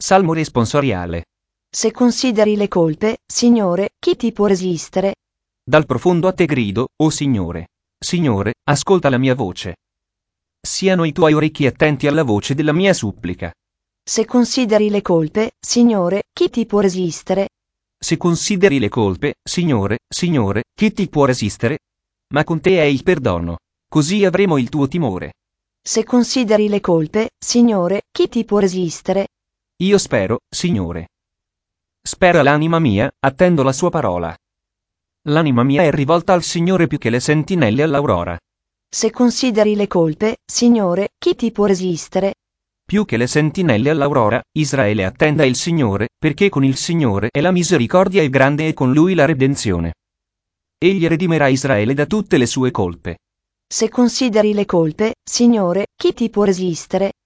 Salmo responsoriale. Se consideri le colpe, Signore, chi ti può resistere? Dal profondo a te grido, o Signore. Signore, ascolta la mia voce. Siano i tuoi orecchi attenti alla voce della mia supplica. Se consideri le colpe, Signore, chi ti può resistere? Se consideri le colpe, Signore, chi ti può resistere? Ma con te è il perdono. Così avremo il tuo timore. Se consideri le colpe, Signore, chi ti può resistere? Io spero, Signore. Spera l'anima mia, attendo la sua parola. L'anima mia è rivolta al Signore più che le sentinelle all'aurora. Se consideri le colpe, Signore, chi ti può resistere? Più che le sentinelle all'aurora, Israele attenda il Signore, perché con il Signore è la misericordia è grande e con Lui la redenzione. Egli redimerà Israele da tutte le sue colpe. Se consideri le colpe, Signore, chi ti può resistere?